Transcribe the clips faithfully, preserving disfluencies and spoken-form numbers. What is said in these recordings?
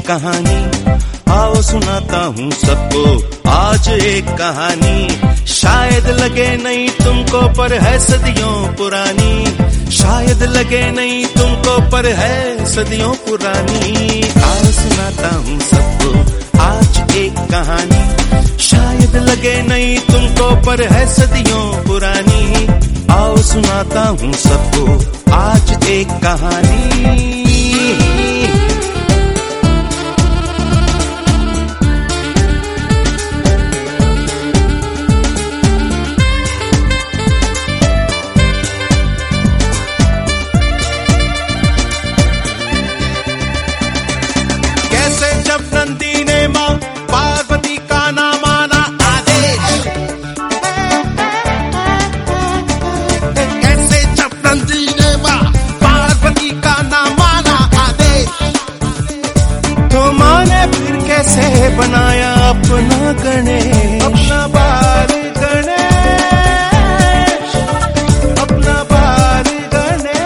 कहानी, आओ सुनाता हूँ सबको आज एक कहानी। शायद लगे नहीं तुमको पर है सदियों पुरानी, शायद लगे नहीं तुमको पर है सदियों पुरानी। आओ सुनाता हूँ सबको आज एक कहानी, शायद लगे नहीं तुमको पर है सदियों पुरानी। आओ सुनाता हूँ सबको आज एक कहानी। नंदी ने माँ पार्वती का ना माना आदेश, कैसे जब नंदी ने माँ पार्वती का ना माना आदेश, तो माँ ने फिर कैसे बनाया अपना गणेश, अपना बाल गणेश, अपना बाल गणेश।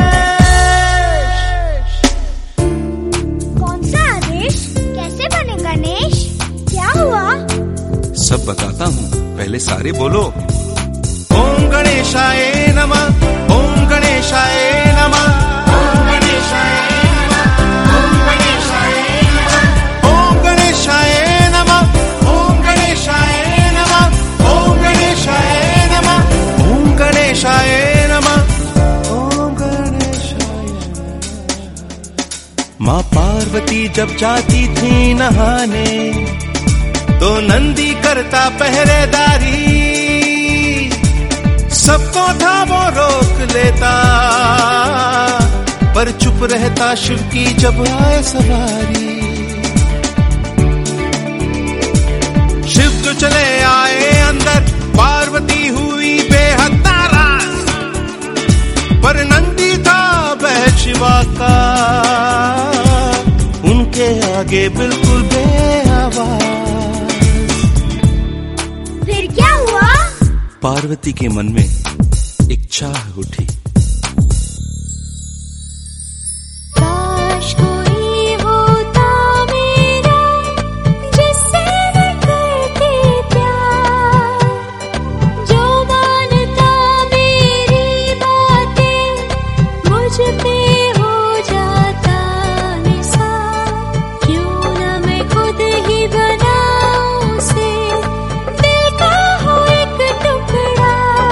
कौन सा आदेश? कैसे बने गणेश? क्या हुआ? सब बताता हूँ, पहले सारे बोलो। ओम गणेशाय नमः, ओम गणेशाय नमः, ओम गणेशाय नमः, ओम गणेशाय नमः, ओम गणेशाय नमः, ओम गणेशाय नमः, ओम गणेशाय नमः, ओम गणेशाय नमः, ओम गणेशाय। माँ पार्वती जब जाती थी नहाने तो नंदी करता पहरेदारी, सबको था वो रोक लेता पर चुप रहता शिव की जब आए सवारी। शिव जो चले आए अंदर, पार्वती हुई बेहद नाराज, पर नंदी था वह शिवा का, उनके आगे बिल्कुल बेआवाज। फिर क्या हुआ? पार्वती के मन में एक चाह उठी, काश कोई होता मेरा जिससे मैं करती प्यार, जो मानता मेरी बातें मुझ पे हो जाता निसार। क्यों ना मैं खुद ही बनाऊं उसे, दिल का हो एक टुकड़ा,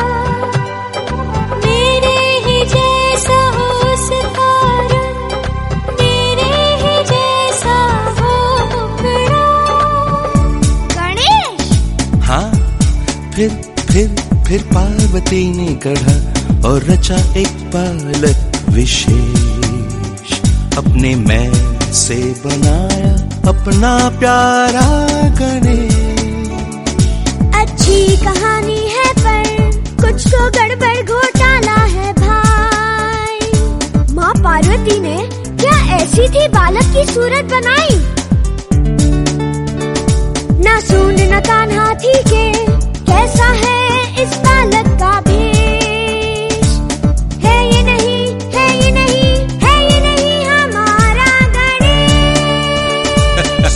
मेरे ही जैसा हो उसका रंग, मेरे ही जैसा हो मुखड़ा। गणेश! हाँ फिर फिर फिर पार्वती ने गढ़ा और रचा एक बालक विशेष, अपने मैल से बनाया अपना प्यारा गणेश। अच्छी कहानी है पर कुछ तो गड़बड़ घोटाला है भाई। माँ पार्वती ने क्या ऐसी थी बालक की सूरत बनाई? ना सूंड न कान हाथी के, कैसा है इस बालक का भेष? है ये नहीं, है ये नहीं, है ये नहीं हमारा गणेश।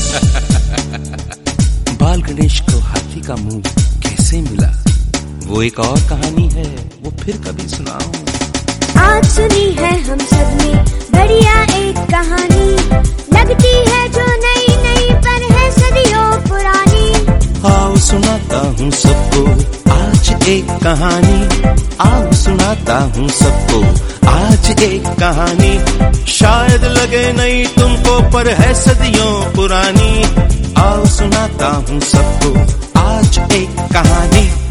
बाल गणेश को हाथी का मुंह कैसे मिला, वो एक और कहानी है, वो फिर कभी सुनाऊं। आज सुनी है हम सब ने बढ़िया एक कहानी, लगती है जो नई नई पर है सदियों पुरानी। आओ सुनाता हूँ सबको आज एक कहानी, आओ सुनाता हूँ सबको आज एक कहानी। शायद लगे नहीं तुमको पर है सदियों पुरानी। आओ सुनाता हूँ सबको आज एक कहानी।